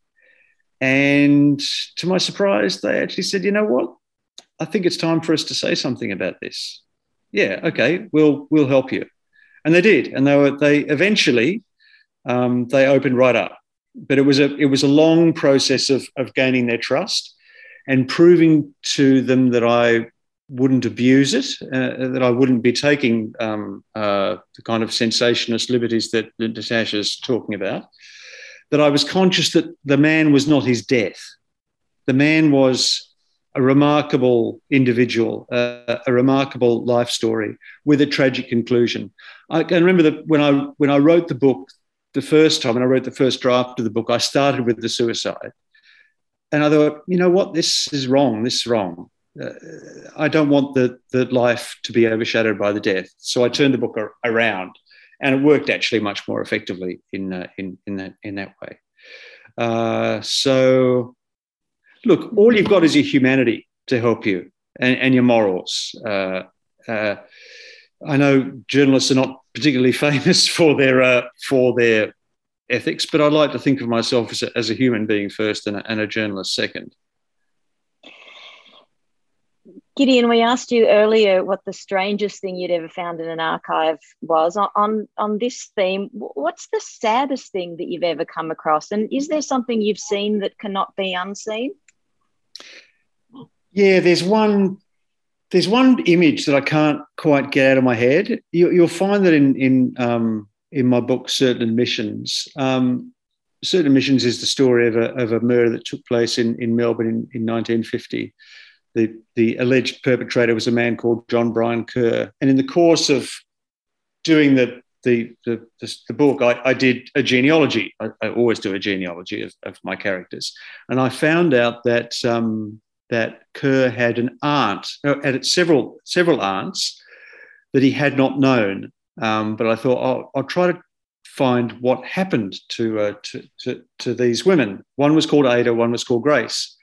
And to my surprise, they actually said, you know what? I think it's time for us to say something about this. Yeah, okay, we'll help you. And they did. And they eventually they opened right up. But it was a long process of gaining their trust and proving to them that I wouldn't abuse it, that I wouldn't be taking the kind of sensationalist liberties that Natasha's talking about, that I was conscious that the man was not his death. The man was a remarkable individual, a remarkable life story with a tragic conclusion. I can remember that when I wrote the book the first time, and I wrote the first draft of the book, I started with the suicide. And I thought, you know what, this is wrong. This is wrong. I don't want the life to be overshadowed by the death. So I turned the book around, and it worked actually much more effectively in that way. So, look, all you've got is your humanity to help you and your morals. I know journalists are not particularly famous for their ethics, but I like to think of myself as a human being first and a journalist second. Gideon, we asked you earlier what the strangest thing you'd ever found in an archive was. On this theme, what's the saddest thing that you've ever come across? And is there something you've seen that cannot be unseen? Yeah, there's one image that I can't quite get out of my head. You'll find that in my book, Certain Admissions. Certain Admissions is the story of a murder that took place in Melbourne in 1950. The alleged perpetrator was a man called John Brian Kerr. And in the course of doing the book, I did a genealogy. I always do a genealogy of my characters. And I found out that that Kerr had an aunt, had several aunts that he had not known. But I thought, I'll try to find what happened to these women. One was called Ada, one was called Grace.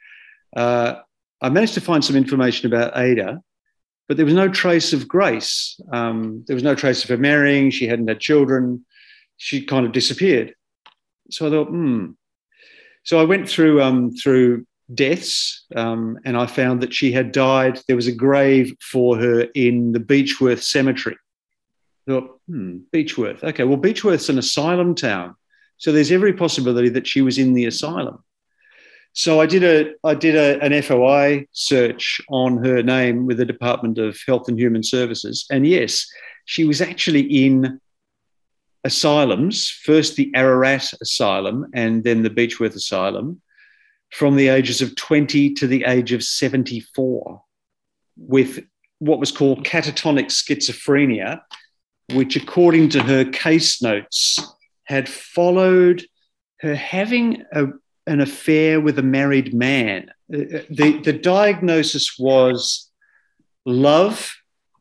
I managed to find some information about Ada, but there was no trace of Grace. There was no trace of her marrying. She hadn't had children. She kind of disappeared. So I thought, So I went through deaths, and I found that she had died. There was a grave for her in the Beechworth Cemetery. I thought, Beechworth. Okay, well, Beechworth's an asylum town, so there's every possibility that she was in the asylum. So I did an FOI search on her name with the Department of Health and Human Services, and yes, she was actually in asylums, first the Ararat Asylum and then the Beechworth Asylum, from the ages of 20 to the age of 74, with what was called catatonic schizophrenia, which, according to her case notes, had followed her having an affair with a married man. The diagnosis was love,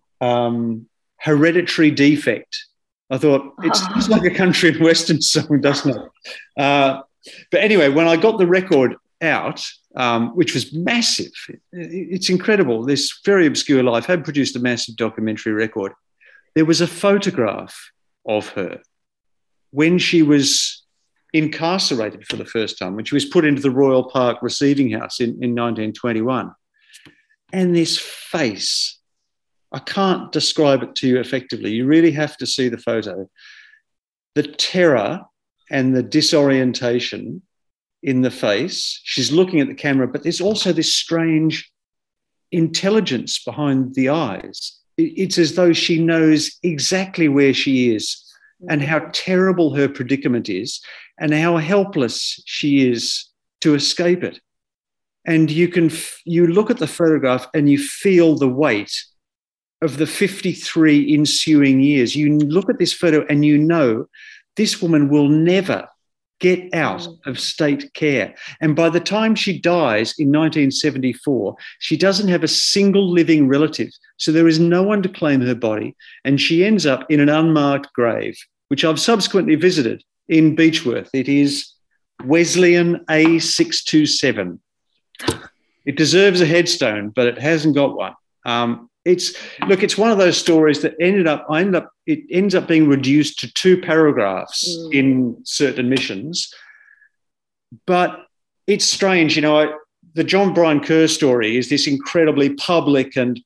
hereditary defect. I thought, it sounds like a country and western song, doesn't it? But anyway, when I got the record out, which was massive, it's incredible. This very obscure life had produced a massive documentary record. There was a photograph of her when she was incarcerated for the first time, when she was put into the Royal Park Receiving House in 1921. And this face, I can't describe it to you effectively. You really have to see the photo. The terror and the disorientation in the face. She's looking at the camera, but there's also this strange intelligence behind the eyes. It's as though she knows exactly where she is and how terrible her predicament is and how helpless she is to escape it. And you look at the photograph and you feel the weight of the 53 ensuing years. You look at this photo and you know this woman will never get out of state care. And by the time she dies in 1974, she doesn't have a single living relative. So there is no one to claim her body. And she ends up in an unmarked grave, which I've subsequently visited in Beechworth. It is Wesleyan A627. It deserves a headstone, but it hasn't got one. It's one of those stories that it ends up being reduced to 2 paragraphs in Certain Admissions. But it's strange, the John Brian Kerr story is this incredibly public and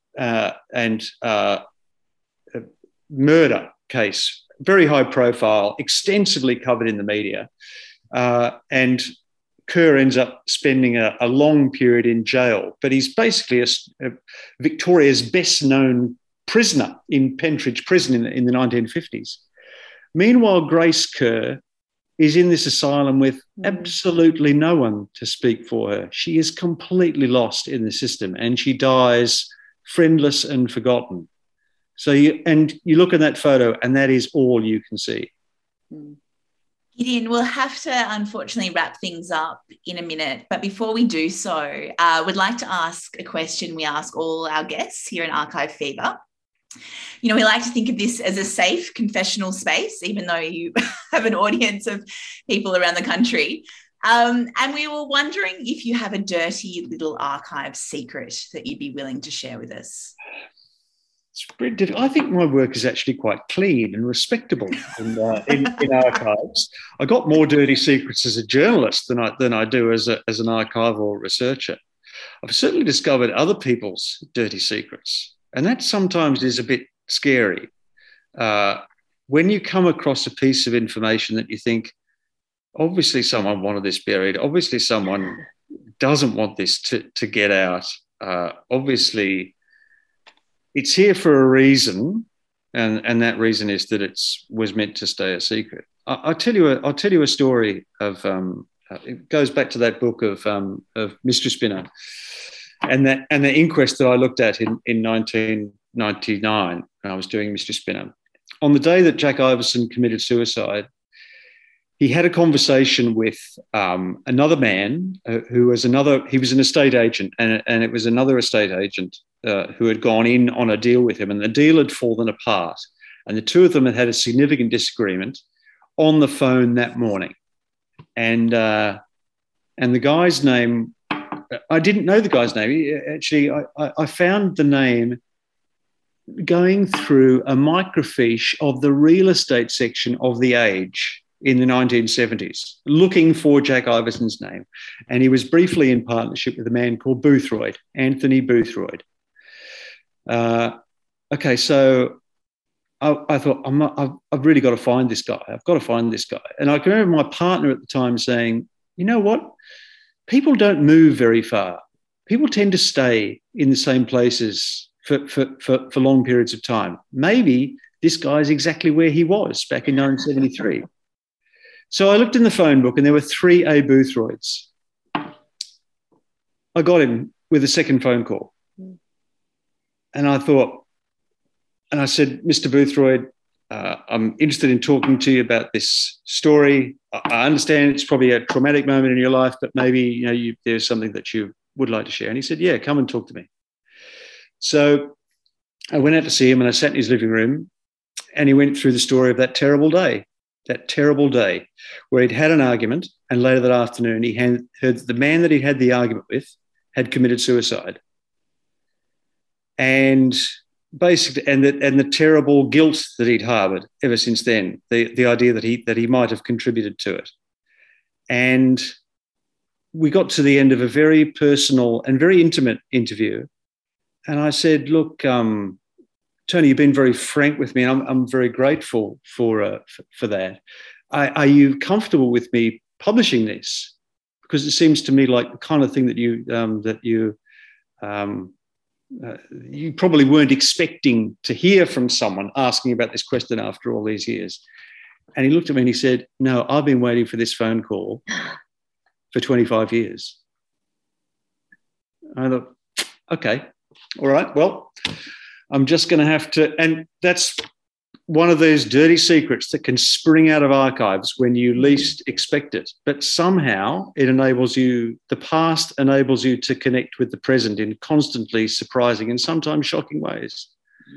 murder case, very high profile, extensively covered in the media, and Kerr ends up spending a long period in jail, but he's basically Victoria's best-known prisoner in Pentridge Prison in the 1950s. Meanwhile, Grace Kerr is in this asylum with absolutely no one to speak for her. She is completely lost in the system and she dies friendless and forgotten. So you look at that photo and that is all you can see. Gideon, we'll have to unfortunately wrap things up in a minute, but before we do so, we'd like to ask a question we ask all our guests here in Archive Fever. We like to think of this as a safe confessional space, even though you have an audience of people around the country. And we were wondering if you have a dirty little archive secret that you'd be willing to share with us. It's very difficult. I think my work is actually quite clean and respectable in archives. I got more dirty secrets as a journalist than I do as an archival researcher. I've certainly discovered other people's dirty secrets. And that sometimes is a bit scary. When you come across a piece of information that you think, obviously someone wanted this buried, obviously someone doesn't want this to get out, obviously it's here for a reason, and that reason is that it was meant to stay a secret. I'll tell you a story of it goes back to that book of Mr. Spinner, and the inquest that I looked at in 1999 when I was doing Mr. Spinner. On the day that Jack Iverson committed suicide, he had a conversation with another man who was he was an estate agent, and it was another estate agent who had gone in on a deal with him, and the deal had fallen apart, and the two of them had had a significant disagreement on the phone that morning. And the guy's name, I didn't know the guy's name. Actually, I found the name going through a microfiche of the real estate section of The Age in the 1970s, looking for Jack Iverson's name. And he was briefly in partnership with a man called Boothroyd, Anthony Boothroyd. Okay, so I thought, I've really got to find this guy. I've got to find this guy. And I can remember my partner at the time saying, you know what? People don't move very far. People tend to stay in the same places for long periods of time. Maybe this guy is exactly where he was back in 1973. So I looked in the phone book and there were 3 A. Boothroyds. I got him with a second phone call. And I thought, and I said, Mr. Boothroyd, I'm interested in talking to you about this story. I understand it's probably a traumatic moment in your life, but maybe there's something that you would like to share. And he said, yeah, come and talk to me. So I went out to see him and I sat in his living room and he went through the story of that terrible day where he'd had an argument, and later that afternoon he heard that the man that he had the argument with had committed suicide. And basically, and the terrible guilt that he'd harboured ever since then, the idea that he might have contributed to it. And we got to the end of a very personal and very intimate interview. And I said, look, Tony, you've been very frank with me, and I'm very grateful for that. Are you comfortable with me publishing this? Because it seems to me like the kind of thing that you probably weren't expecting to hear from someone asking about this question after all these years. And he looked at me and he said, no, I've been waiting for this phone call for 25 years. I thought, okay, all right, well, I'm just going to have to, and that's one of those dirty secrets that can spring out of archives when you least expect it. But somehow it enables you, the past enables you to connect with the present in constantly surprising and sometimes shocking ways.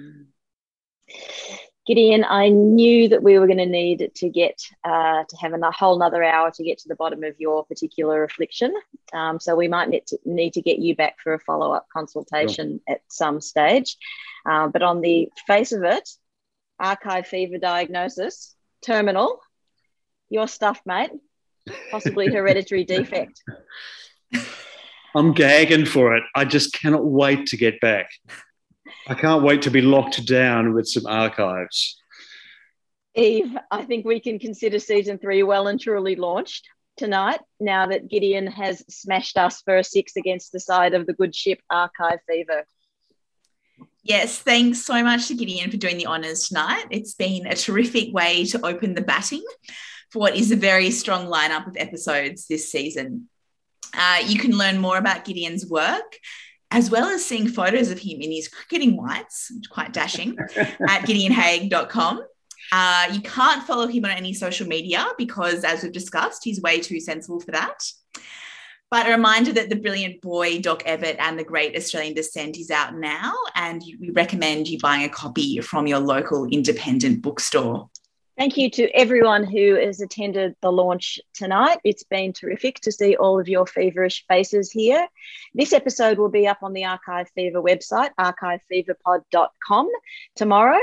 Gideon, I knew that we were going to need to get to have a whole nother hour to get to the bottom of your particular affliction. So we might need to get you back for a follow-up consultation at some stage. But on the face of it, archive fever diagnosis, terminal, your stuff, mate, possibly hereditary defect. I'm gagging for it. I just cannot wait to get back. I can't wait to be locked down with some archives. Eve, I think we can consider season 3 well and truly launched tonight, now that Gideon has smashed us for a 6 against the side of the good ship Archive Fever. Yes, thanks so much to Gideon for doing the honours tonight. It's been a terrific way to open the batting for what is a very strong lineup of episodes this season. You can learn more about Gideon's work, as well as seeing photos of him in his cricketing whites, quite dashing, at gideonhaigh.com. You can't follow him on any social media because, as we've discussed, he's way too sensible for that. But a reminder that The Brilliant Boy, Doc Evatt and The Great Australian Descent is out now, and we recommend you buying a copy from your local independent bookstore. Thank you to everyone who has attended the launch tonight. It's been terrific to see all of your feverish faces here. This episode will be up on the Archive Fever website, archivefeverpod.com, tomorrow.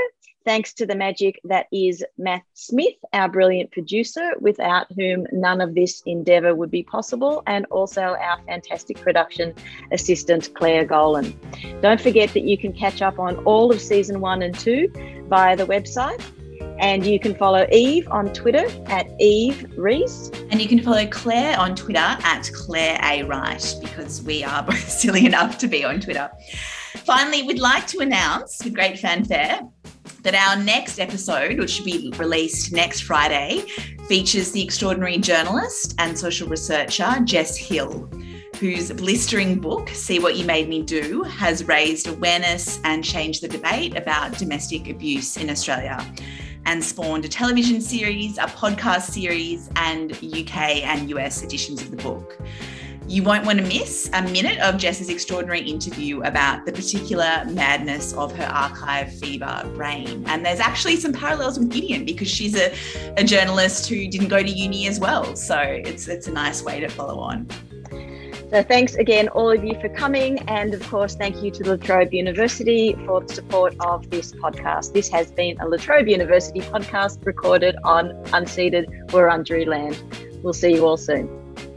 Thanks to the magic that is Matt Smith, our brilliant producer, without whom none of this endeavour would be possible, and also our fantastic production assistant, Claire Golan. Don't forget that you can catch up on all of season 1 and 2 via the website. And you can follow Eve on Twitter at Eve Rees. And you can follow Claire on Twitter at Claire A. Wright, because we are both silly enough to be on Twitter. Finally, we'd like to announce with great fanfare that our next episode, which should be released next Friday, features the extraordinary journalist and social researcher Jess Hill, whose blistering book, See What You Made Me Do, has raised awareness and changed the debate about domestic abuse in Australia, and spawned a television series, a podcast series, and UK and US editions of the book. You won't want to miss a minute of Jess's extraordinary interview about the particular madness of her archive fever brain. And there's actually some parallels with Gideon, because she's a journalist who didn't go to uni as well. So it's a nice way to follow on. So thanks again, all of you, for coming. And of course, thank you to La Trobe University for the support of this podcast. This has been a La Trobe University podcast recorded on unceded Wurundjeri land. We'll see you all soon.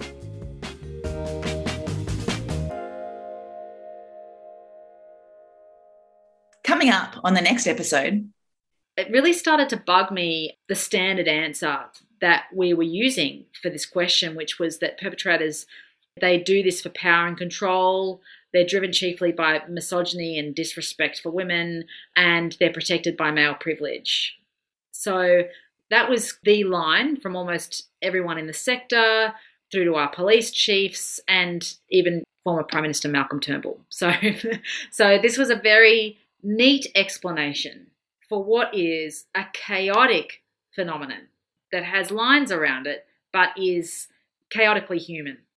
Coming up on the next episode. It really started to bug me, the standard answer that we were using for this question, which was that perpetrators, they do this for power and control. They're driven chiefly by misogyny and disrespect for women, and they're protected by male privilege. So that was the line from almost everyone in the sector, through to our police chiefs, and even former Prime Minister Malcolm Turnbull. So this was a very neat explanation for what is a chaotic phenomenon that has lines around it, but is chaotically human.